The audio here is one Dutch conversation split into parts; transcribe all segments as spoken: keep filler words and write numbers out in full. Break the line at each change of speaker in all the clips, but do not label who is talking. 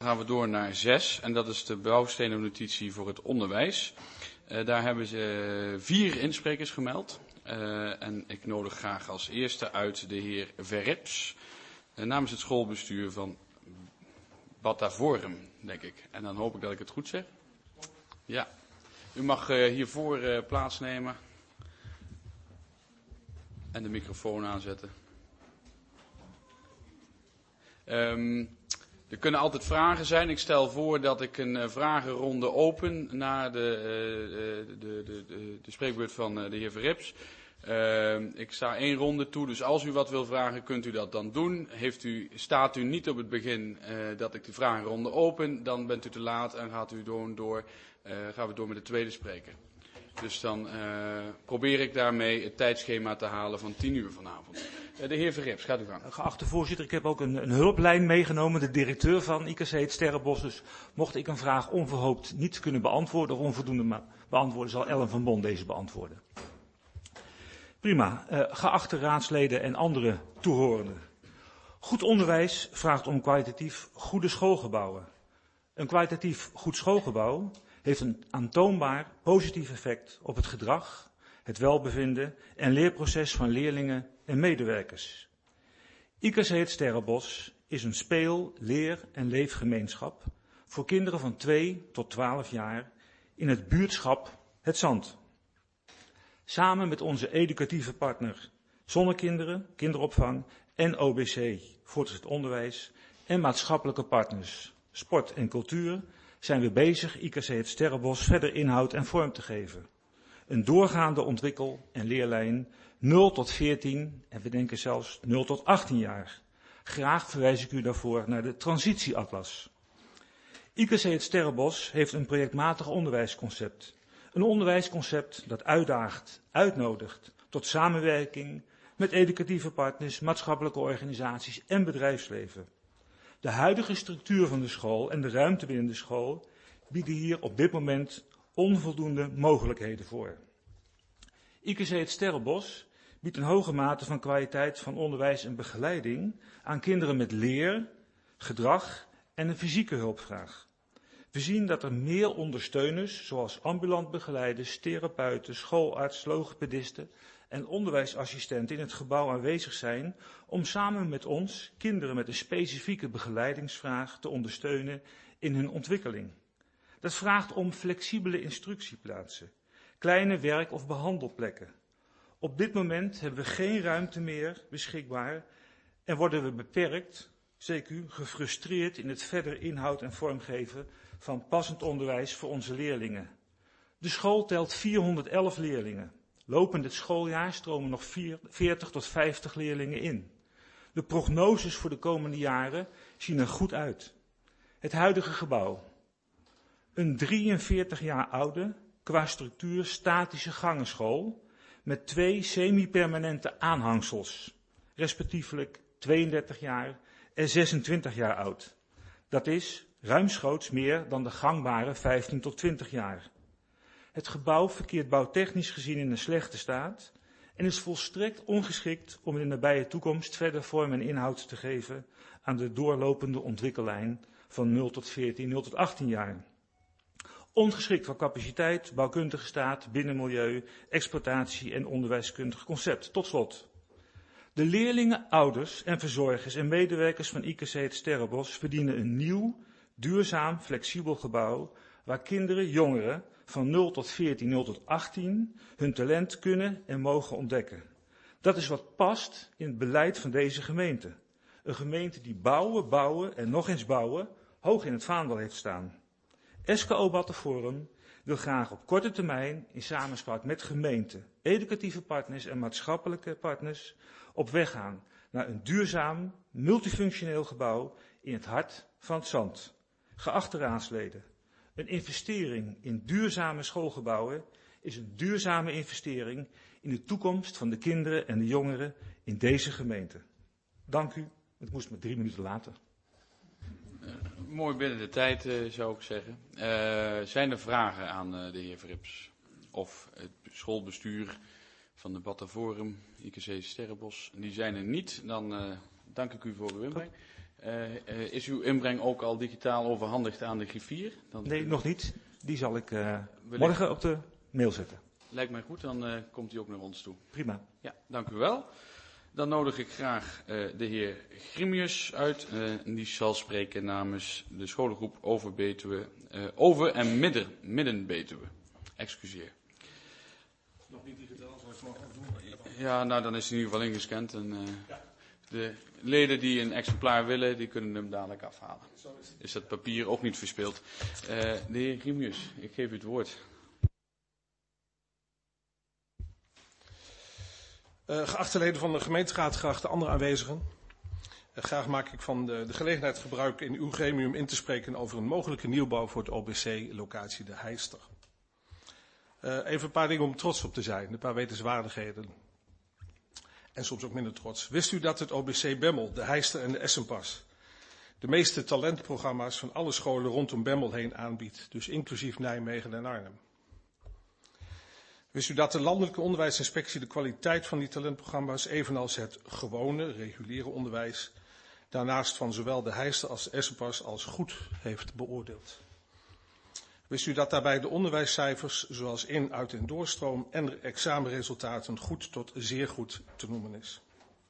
gaan we door naar zes. En dat is de bouwstenen notitie voor het onderwijs. Uh, daar hebben ze vier insprekers gemeld. Uh, en ik nodig graag als eerste uit de heer Verrips. Uh, namens het schoolbestuur van Batavorum, denk ik. En dan hoop ik dat ik het goed zeg. Ja. U mag uh, hiervoor uh, plaatsnemen. En de microfoon aanzetten. Um, er kunnen altijd vragen zijn. Ik stel voor dat ik een uh, vragenronde open na de, uh, de, de, de, de spreekbeurt van uh, de heer Verrips. Uh, ik sta één ronde toe, dus als u wat wil vragen, kunt u dat dan doen. Heeft u, staat u niet op het begin uh, dat ik de vragenronde open, dan bent u te laat en gaat u door, door, uh, gaan we door met de tweede spreker. Dus dan uh, probeer ik daarmee het tijdschema te halen van tien uur vanavond. Uh, de heer Verrips, gaat u gang.
Geachte voorzitter, ik heb ook een, een hulplijn meegenomen, de directeur van I K C het Sterrenbos. Dus mocht ik een vraag onverhoopt niet kunnen beantwoorden of onvoldoende beantwoorden, zal Ellen van Bon deze beantwoorden. Prima. Uh, geachte raadsleden en andere toehorenden. Goed onderwijs vraagt om kwalitatief goede schoolgebouwen. Een kwalitatief goed schoolgebouw heeft een aantoonbaar positief effect op het gedrag, het welbevinden en leerproces van leerlingen en medewerkers. I K C het Sterrenbos is een speel-, leer- en leefgemeenschap voor kinderen van twee tot twaalf jaar in het buurtschap Het Zand. Samen met onze educatieve partner Zonnekinderen, kinderopvang en O B C, voortgezet onderwijs en maatschappelijke partners, sport en cultuur, zijn we bezig I K C het Sterrenbos verder inhoud en vorm te geven. Een doorgaande ontwikkel- en leerlijn nul tot veertien en we denken zelfs nul tot achttien jaar. Graag verwijs ik u daarvoor naar de transitieatlas. I K C het Sterrenbos heeft een projectmatig onderwijsconcept. Een onderwijsconcept dat uitdaagt, uitnodigt tot samenwerking met educatieve partners, maatschappelijke organisaties en bedrijfsleven. De huidige structuur van de school en de ruimte binnen de school bieden hier op dit moment onvoldoende mogelijkheden voor. I K C het Sterrenbos biedt een hoge mate van kwaliteit van onderwijs en begeleiding aan kinderen met leer, gedrag en een fysieke hulpvraag. We zien dat er meer ondersteuners, zoals ambulant begeleiders, therapeuten, schoolarts, logopedisten en onderwijsassistenten in het gebouw aanwezig zijn om samen met ons kinderen met een specifieke begeleidingsvraag te ondersteunen in hun ontwikkeling. Dat vraagt om flexibele instructieplaatsen, kleine werk- of behandelplekken. Op dit moment hebben we geen ruimte meer beschikbaar en worden we beperkt, C Q, gefrustreerd in het verder inhoud en vormgeven van passend onderwijs voor onze leerlingen. De school telt vierhonderdelf leerlingen. Lopend het schooljaar stromen nog veertig tot vijftig leerlingen in. De prognoses voor de komende jaren zien er goed uit. Het huidige gebouw. Een drieënveertig jaar oude, qua structuur statische gangenschool met twee semi-permanente aanhangsels, respectievelijk tweeëndertig jaar en zesentwintig jaar oud. Dat is ruimschoots meer dan de gangbare vijftien tot twintig jaar. Het gebouw verkeert bouwtechnisch gezien in een slechte staat en is volstrekt ongeschikt om in de nabije toekomst verder vorm en inhoud te geven aan de doorlopende ontwikkellijn van nul tot veertien, nul tot achttien jaar. Ongeschikt voor capaciteit, bouwkundige staat, binnenmilieu, exploitatie en onderwijskundig concept. Tot slot. De leerlingen, ouders en verzorgers en medewerkers van I K C het Sterrenbos verdienen een nieuw, duurzaam, flexibel gebouw waar kinderen, jongeren van nul tot veertien, nul tot achttien hun talent kunnen en mogen ontdekken. Dat is wat past in het beleid van deze gemeente. Een gemeente die bouwen, bouwen en nog eens bouwen hoog in het vaandel heeft staan. S K O Batavorum wil graag op korte termijn in samenspraak met gemeenten, educatieve partners en maatschappelijke partners op weg gaan naar een duurzaam, multifunctioneel gebouw in het hart van het Zand. Geachte raadsleden, een investering in duurzame schoolgebouwen is een duurzame investering in de toekomst van de kinderen en de jongeren in deze gemeente. Dank u. Het moest me drie minuten later.
Uh, mooi binnen de tijd, uh, zou ik zeggen. Uh, zijn er vragen aan uh, de heer Verrips? Of het schoolbestuur van de Batavorum, I K C Sterrenbos? Die zijn er niet. Dan uh, dank ik u voor uw inbreng. Uh, uh, is uw inbreng ook al digitaal overhandigd aan de griffier? Dan
nee, nog niet. Die zal ik uh,
wellicht...
morgen op de mail zetten.
Lijkt mij goed, dan uh, komt hij ook naar ons toe.
Prima.
Ja, dank u wel. Dan nodig ik graag uh, de heer Grimius uit. Uh, die zal spreken namens de scholengroep Over Betuwe, uh, Over en Midden, Midden Betuwe. Excuseer.
Nog niet digitaal, zou ik het mogen doen?
Ja, nou dan is hij in ieder geval ingescand. En, uh, ja. De leden die een exemplaar willen, die kunnen hem dadelijk afhalen. Is dat papier ook niet verspild. Uh, de heer Grimius, ik geef u het woord.
Uh, geachte leden van de gemeenteraad, geachte andere aanwezigen. Uh, graag maak ik van de, de gelegenheid gebruik in uw gremium in te spreken over een mogelijke nieuwbouw voor het O B C-locatie De Heister. Uh, even een paar dingen om trots op te zijn, een paar wetenswaardigheden. En soms ook minder trots. Wist u dat het O B C Bemmel, De Heister en de Essenpas de meeste talentprogramma's van alle scholen rondom Bemmel heen aanbiedt, dus inclusief Nijmegen en Arnhem? Wist u dat de Landelijke Onderwijsinspectie de kwaliteit van die talentprogramma's, evenals het gewone, reguliere onderwijs, daarnaast van zowel De Heister als de Essenpas als goed heeft beoordeeld? Wist u dat daarbij de onderwijscijfers, zoals in, uit en doorstroom en examenresultaten, goed tot zeer goed te noemen is?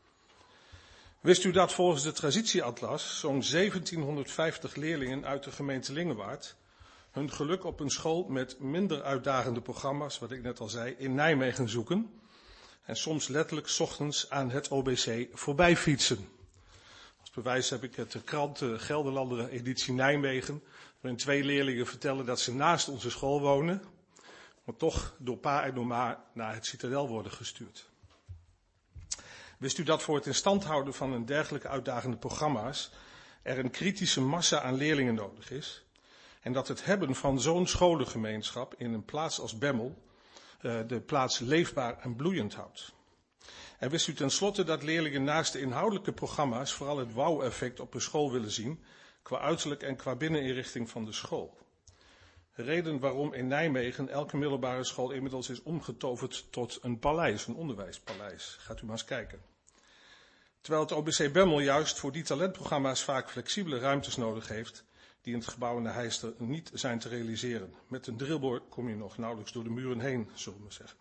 Wist u dat volgens de transitieatlas zo'n zeventienhonderdvijftig leerlingen uit de gemeente Lingewaard hun geluk op een school met minder uitdagende programma's, wat ik net al zei, in Nijmegen zoeken en soms letterlijk 's ochtends aan het O B C voorbij fietsen? Als bewijs heb ik het de krant de Gelderlander editie Nijmegen, waarin twee leerlingen vertellen dat ze naast onze school wonen, maar toch door pa en door ma naar het Citadel worden gestuurd. Wist u dat voor het in stand houden van een dergelijke uitdagende programma's er een kritische massa aan leerlingen nodig is en dat het hebben van zo'n scholengemeenschap in een plaats als Bemmel uh, de plaats leefbaar en bloeiend houdt? En wist u tenslotte dat leerlingen naast de inhoudelijke programma's vooral het wauw-effect op een school willen zien, qua uiterlijk en qua binneninrichting van de school? Reden waarom in Nijmegen elke middelbare school inmiddels is omgetoverd tot een paleis, een onderwijspaleis. Gaat u maar eens kijken. Terwijl het O B C Bemmel juist voor die talentprogramma's vaak flexibele ruimtes nodig heeft, die in het gebouw in de Heister niet zijn te realiseren. Met een drillboor kom je nog nauwelijks door de muren heen, zullen we zeggen.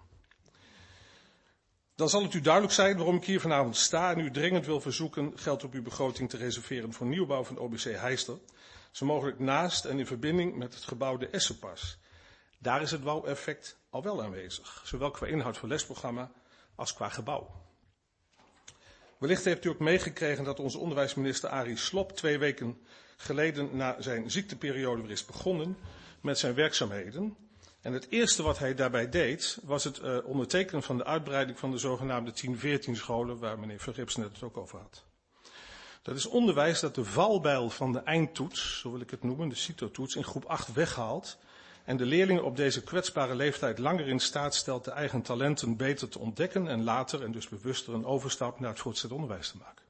Dan zal het u duidelijk zijn waarom ik hier vanavond sta en u dringend wil verzoeken geld op uw begroting te reserveren voor nieuwbouw van O B C Heister, zo mogelijk naast en in verbinding met het gebouw de Essenpas. Daar is het wauw-effect al wel aanwezig, zowel qua inhoud van lesprogramma als qua gebouw. Wellicht heeft u ook meegekregen dat onze onderwijsminister Arie Slob twee weken geleden na zijn ziekteperiode weer is begonnen met zijn werkzaamheden. En het eerste wat hij daarbij deed, was het uh, ondertekenen van de uitbreiding van de zogenaamde tien veertien scholen, waar meneer Verrips net het ook over had. Dat is onderwijs dat de valbijl van de eindtoets, zo wil ik het noemen, de CITO-toets, in groep acht weghaalt en de leerlingen op deze kwetsbare leeftijd langer in staat stelt de eigen talenten beter te ontdekken en later, en dus bewuster, een overstap naar het voortgezet onderwijs te maken.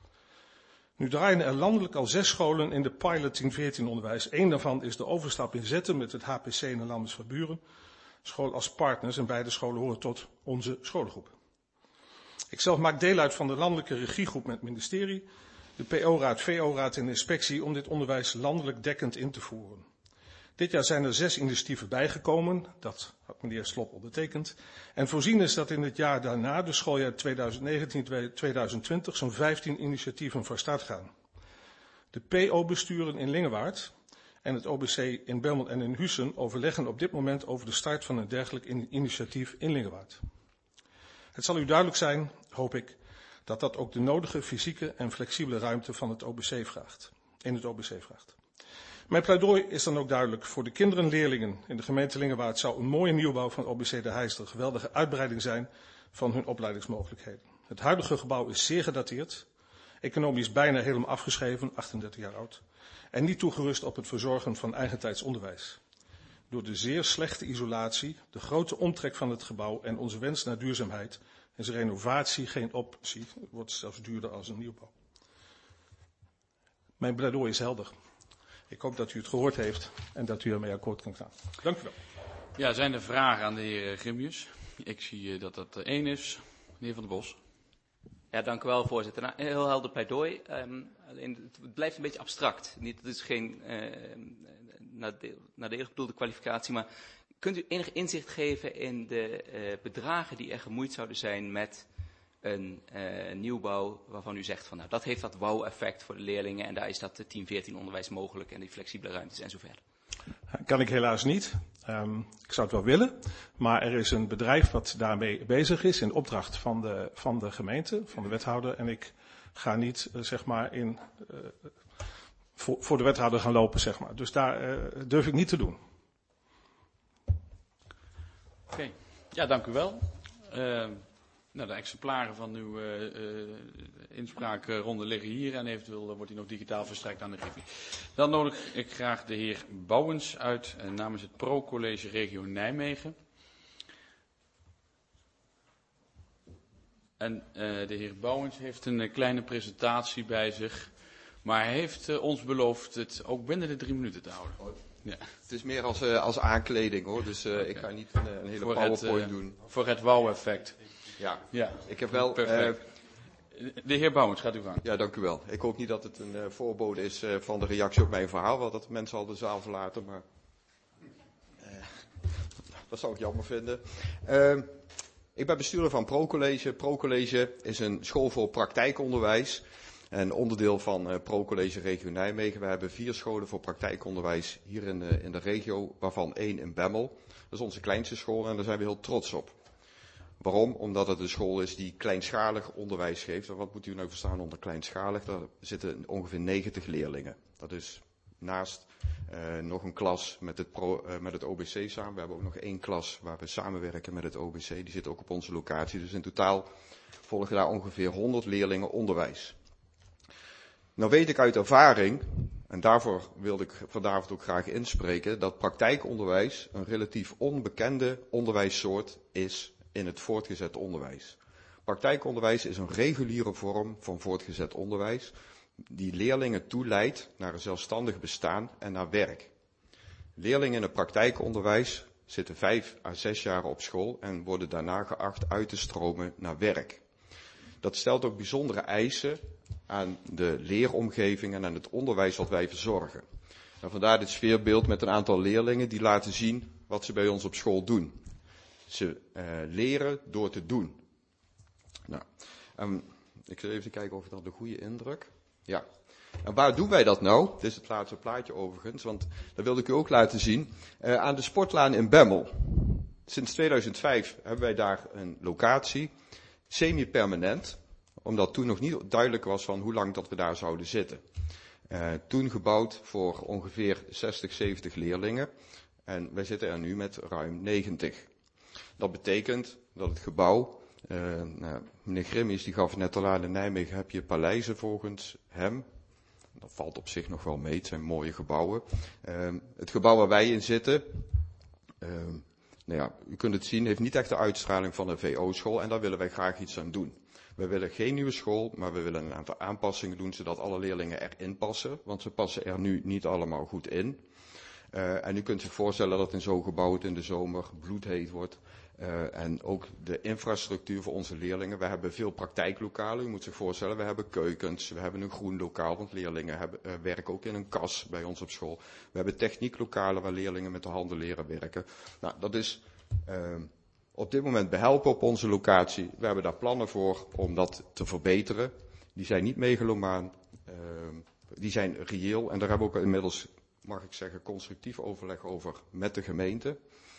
Nu draaien er landelijk al zes scholen in de pilot tien veertien onderwijs. Eén daarvan is de overstap in Zetten met het H P C en de Landers van Buren. School als partners en beide scholen horen tot onze scholengroep. Ikzelf maak deel uit van de landelijke regiegroep met het ministerie, de P O-raad, V O-raad en de inspectie om dit onderwijs landelijk dekkend in te voeren. Dit jaar zijn er zes initiatieven bijgekomen, dat had meneer Slob ondertekend. En voorzien is dat in het jaar daarna, de schooljaar tweeduizend negentien tweeduizend twintig, zo'n vijftien initiatieven van start gaan. De P O-besturen in Lingewaard en het O B C in Bemmel en in Huissen overleggen op dit moment over de start van een dergelijk initiatief in Lingewaard. Het zal u duidelijk zijn, hoop ik, dat dat ook de nodige fysieke en flexibele ruimte van het O B C vraagt, in het O B C vraagt. Mijn pleidooi is dan ook duidelijk. Voor de kinderen en leerlingen in de gemeente Lingewaard zou een mooie nieuwbouw van O B C De Heister een geweldige uitbreiding zijn van hun opleidingsmogelijkheden. Het huidige gebouw is zeer gedateerd, economisch bijna helemaal afgeschreven, achtendertig jaar oud, en niet toegerust op het verzorgen van eigentijds onderwijs. Door de zeer slechte isolatie, de grote omtrek van het gebouw en onze wens naar duurzaamheid is renovatie geen optie, het wordt zelfs duurder als een nieuwbouw. Mijn pleidooi is helder. Ik hoop dat u het gehoord heeft en dat u ermee akkoord kan gaan. Dank u wel.
Ja, zijn er vragen aan de heer Grimius? Ik zie dat dat één is. Meneer Van der Bos.
Ja, dank u wel, voorzitter. Nou, een heel helder pleidooi. Um, alleen, het blijft een beetje abstract. Niet, het is geen uh, nadeel, nadelig bedoelde kwalificatie, maar kunt u enig inzicht geven in de uh, bedragen die er gemoeid zouden zijn met een uh, nieuwbouw waarvan u zegt van nou, dat heeft dat wow-effect voor de leerlingen en daar is dat tien veertien onderwijs mogelijk en die flexibele ruimtes en zo verder?
Kan ik helaas niet. Um, ik zou het wel willen, maar er is een bedrijf wat daarmee bezig is in opdracht van de, van de gemeente, van de wethouder. En ik ga niet, uh, zeg maar, in, uh, voor, voor de wethouder gaan lopen, zeg maar. Dus daar uh, durf ik niet te doen.
Oké, okay. Ja, dank u wel. Uh, nou, de exemplaren van uw uh, uh, inspraakronde liggen hier en eventueel uh, wordt die nog digitaal verstrekt aan de Griffie. Dan nodig ik graag de heer Bouwens uit uh, namens het Pro-College Regio Nijmegen. En uh, de heer Bouwens heeft een uh, kleine presentatie bij zich, maar hij heeft uh, ons beloofd het ook binnen de drie minuten te houden. Ja.
Het is meer als, uh, als aankleding hoor, dus uh, okay. Ik ga niet een, een hele voor PowerPoint het, uh, doen.
Voor het wow-effect.
Ja.
ja,
ik heb wel...
Perfect. Uh, de heer Bouwens, gaat u gang.
Ja, dank u wel. Ik hoop niet dat het een uh, voorbode is uh, van de reactie op mijn verhaal, want dat mensen al de zaal verlaten, maar uh, dat zou ik jammer vinden. Uh, ik ben bestuurder van Pro-College. Pro-College is een school voor praktijkonderwijs en onderdeel van uh, Pro-College Regio Nijmegen. We hebben vier scholen voor praktijkonderwijs hier in de, in de regio, waarvan één in Bemmel. Dat is onze kleinste school en daar zijn we heel trots op. Waarom? Omdat het een school is die kleinschalig onderwijs geeft. En wat moet u nou verstaan onder kleinschalig? Daar zitten ongeveer negentig leerlingen. Dat is naast uh, nog een klas met het, pro, uh, met het O B C samen. We hebben ook nog één klas waar we samenwerken met het O B C. Die zit ook op onze locatie. Dus in totaal volgen daar ongeveer honderd leerlingen onderwijs. Nou weet ik uit ervaring, en daarvoor wilde ik vanavond ook graag inspreken, dat praktijkonderwijs een relatief onbekende onderwijssoort is in het voortgezet onderwijs. Praktijkonderwijs is een reguliere vorm van voortgezet onderwijs die leerlingen toeleidt naar een zelfstandig bestaan en naar werk. Leerlingen in het praktijkonderwijs zitten vijf à zes jaar op school en worden daarna geacht uit te stromen naar werk. Dat stelt ook bijzondere eisen aan de leeromgeving en aan het onderwijs wat wij verzorgen. En vandaar dit sfeerbeeld met een aantal leerlingen die laten zien wat ze bij ons op school doen. Ze uh, leren door te doen. Nou, um, ik zal even kijken of ik dan de goede indruk. Ja. En waar doen wij dat nou? Dit is het laatste plaatje overigens, want dat wilde ik u ook laten zien. Uh, aan de sportlaan in Bemmel. Sinds tweeduizend vijf hebben wij daar een locatie, semi-permanent, omdat toen nog niet duidelijk was van hoe lang dat we daar zouden zitten. Uh, toen gebouwd voor ongeveer zestig, zeventig leerlingen en wij zitten er nu met ruim negentig. Dat betekent dat het gebouw, uh, nou, meneer Grimmies die gaf net al aan, in Nijmegen heb je paleizen volgens hem. Dat valt op zich nog wel mee, het zijn mooie gebouwen. Uh, het gebouw waar wij in zitten, uh, nou ja, u kunt het zien, heeft niet echt de uitstraling van een V O-school en daar willen wij graag iets aan doen. We willen geen nieuwe school, maar we willen een aantal aanpassingen doen zodat alle leerlingen erin passen, want ze passen er nu niet allemaal goed in. Uh, en u kunt zich voorstellen dat in zo'n gebouw het in de zomer bloedheet wordt. Uh, en ook de infrastructuur voor onze leerlingen. We hebben veel praktijklokalen. U moet zich voorstellen, we hebben keukens, we hebben een groen lokaal, want leerlingen hebben, uh, werken ook in een kas bij ons op school. We hebben technieklokalen waar leerlingen met de handen leren werken. Nou, dat is uh, op dit moment behelpen op onze locatie. We hebben daar plannen voor om dat te verbeteren. Die zijn niet megalomaan, uh, die zijn reëel en daar hebben we ook inmiddels, mag ik zeggen, constructief overleg over met de gemeente.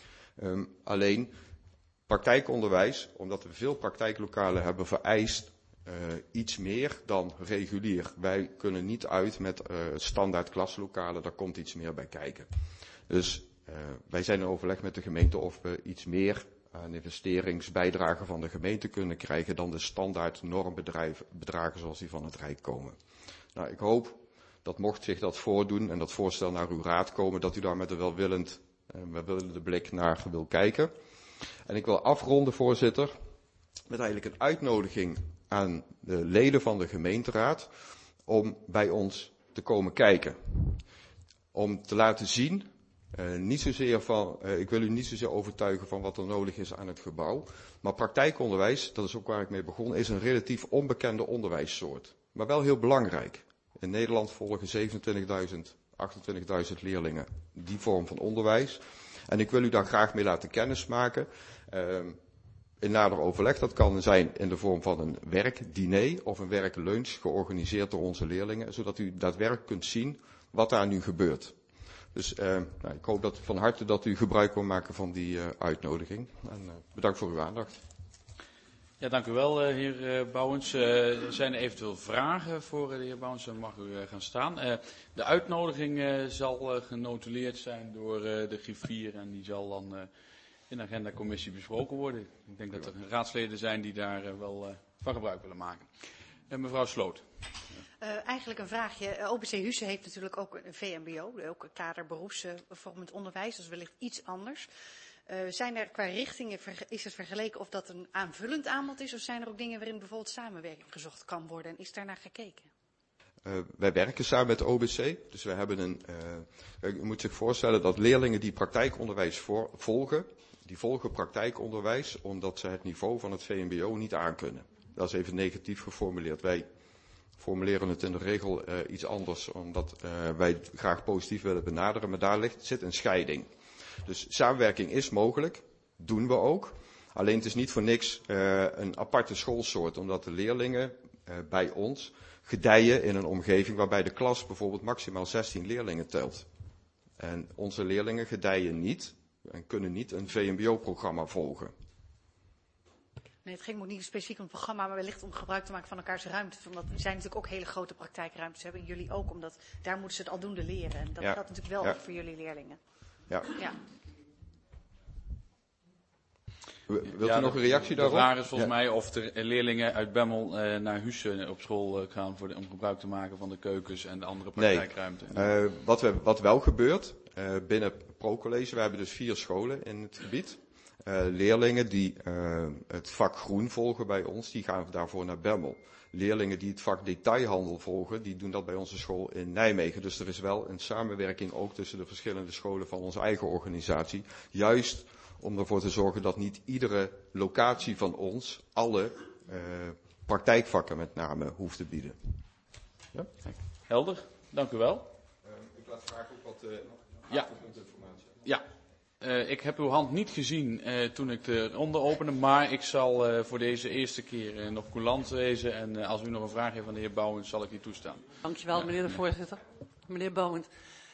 Um, alleen praktijkonderwijs, omdat we veel praktijklokalen hebben, vereist uh, iets meer dan regulier. Wij kunnen niet uit met uh, standaard klaslokalen, daar komt iets meer bij kijken. Dus uh, wij zijn in overleg met de gemeente of we iets meer aan investeringsbijdrage van de gemeente kunnen krijgen dan de standaard normbedragen zoals die van het Rijk komen. Nou, ik hoop dat mocht zich dat voordoen en dat voorstel naar uw raad komen, dat u daar met een welwillend, uh, welwillende blik naar wil kijken. En ik wil afronden, voorzitter, met eigenlijk een uitnodiging aan de leden van de gemeenteraad om bij ons te komen kijken. Om te laten zien Uh, niet zozeer van, uh, ik wil u niet zozeer overtuigen van wat er nodig is aan het gebouw. Maar praktijkonderwijs, dat is ook waar ik mee begon, is een relatief onbekende onderwijssoort. Maar wel heel belangrijk. In Nederland volgen zevenentwintigduizend, achtentwintigduizend leerlingen die vorm van onderwijs. En ik wil u daar graag mee laten kennismaken. Uh, in nader overleg, dat kan zijn in de vorm van een werkdiner of een werklunch georganiseerd door onze leerlingen. Zodat u daadwerkelijk kunt zien wat daar nu gebeurt. Dus uh, nou, ik hoop dat, van harte dat u gebruik wil maken van die uh, uitnodiging. En uh, bedankt voor uw aandacht.
Ja, dank u wel, uh, heer uh, Bouwens. Uh, zijn er eventueel vragen voor uh, de heer Bouwens? Dan mag u uh, gaan staan. Uh, de uitnodiging uh, zal uh, genotuleerd zijn door uh, de griffier en die zal dan uh, in de agendacommissie besproken worden. Ik denk dat er raadsleden zijn die daar uh, wel uh, van gebruik willen maken. Uh, mevrouw Sloot.
Uh, eigenlijk een vraagje. Uh, O B C Husse heeft natuurlijk ook een V M B O, ook een kader beroepsvormend onderwijs, dus wellicht iets anders. Uh, zijn er qua richtingen, is het vergeleken of dat een aanvullend aanbod is, of zijn er ook dingen waarin bijvoorbeeld samenwerking gezocht kan worden en is daar naar gekeken?
Uh, wij werken samen met O B C, dus we hebben een, uh, u moet zich voorstellen dat leerlingen die praktijkonderwijs voor, volgen, die volgen praktijkonderwijs omdat ze het niveau van het V M B O niet aankunnen. Dat is even negatief geformuleerd. Wij formuleren het in de regel uh, iets anders, omdat uh, wij het graag positief willen benaderen, maar daar ligt, zit een scheiding. Dus samenwerking is mogelijk, doen we ook. Alleen het is niet voor niks uh, een aparte schoolsoort, omdat de leerlingen uh, bij ons gedijen in een omgeving waarbij de klas bijvoorbeeld maximaal zestien leerlingen telt. En onze leerlingen gedijen niet en kunnen niet een V M B O-programma volgen.
Nee, het ging ook niet specifiek om het programma, maar wellicht om gebruik te maken van elkaars ruimtes. Omdat we zijn natuurlijk ook hele grote praktijkruimtes hebben. En jullie ook, omdat daar moeten ze het aldoende leren. En dat
ja.
geldt natuurlijk wel
ja.
ook voor jullie leerlingen.
Ja.
ja.
Wilt
ja,
u nog een reactie
de,
daarop?
De vraag is volgens
ja.
mij of er leerlingen uit Bemmel uh, naar Husse op school uh, gaan voor de, om gebruik te maken van de keukens en de andere praktijkruimte.
Nee. Uh, wat, we, wat wel gebeurt uh, binnen ProCollege, we hebben dus vier scholen in het gebied. Uh, leerlingen die uh, het vak groen volgen bij ons, die gaan daarvoor naar Bemmel. Leerlingen die het vak detailhandel volgen, die doen dat bij onze school in Nijmegen. Dus er is wel een samenwerking ook tussen de verschillende scholen van onze eigen organisatie. Juist om ervoor te zorgen dat niet iedere locatie van ons alle uh, praktijkvakken met name hoeft te bieden.
Ja? Helder, dank u wel.
Uh, ik laat graag ook wat uh,
ja.
achtergrondinformatie.
Ja. Uh, ik heb uw hand niet gezien uh, toen ik de ronde opende, maar ik zal uh, voor deze eerste keer uh, nog coulant wezen. En uh, als u nog een vraag heeft van de heer Bouwens, zal ik die toestaan.
Dankjewel,
ja.
meneer de voorzitter. Meneer Bouwens,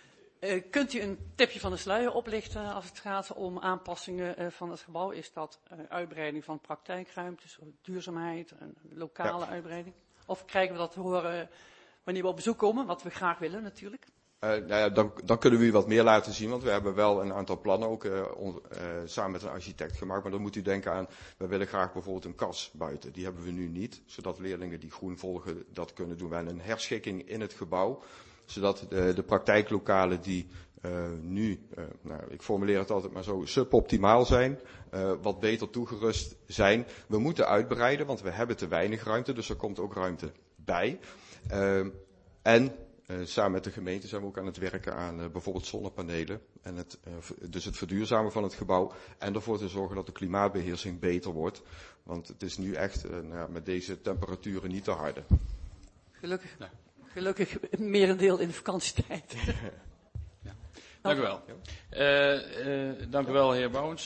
uh, kunt u een tipje van de sluier oplichten als het gaat om aanpassingen uh, van het gebouw? Is dat uh, uitbreiding van praktijkruimtes, duurzaamheid, een lokale ja. uitbreiding? Of krijgen we dat te horen wanneer we op bezoek komen, wat we graag willen natuurlijk?
Uh, nou ja, dan, dan kunnen we u wat meer laten zien, want we hebben wel een aantal plannen ook uh, on, uh, samen met een architect gemaakt. Maar dan moet u denken aan, we willen graag bijvoorbeeld een kas buiten. Die hebben we nu niet, zodat leerlingen die groen volgen dat kunnen doen. We hebben een herschikking in het gebouw, zodat de, de praktijklokalen die uh, nu, uh, nou, ik formuleer het altijd maar zo, suboptimaal zijn, uh, wat beter toegerust zijn. We moeten uitbreiden, want we hebben te weinig ruimte, dus er komt ook ruimte bij. Uh, en Uh, samen met de gemeente zijn we ook aan het werken aan uh, bijvoorbeeld zonnepanelen. En het, uh, dus het verduurzamen van het gebouw. En ervoor te zorgen dat de klimaatbeheersing beter wordt. Want het is nu echt uh, nou ja, met deze temperaturen niet te harde.
Gelukkig, ja. gelukkig merendeel in de vakantietijd.
ja. Dank u wel. Uh, uh, dank u wel, heer Bouwens.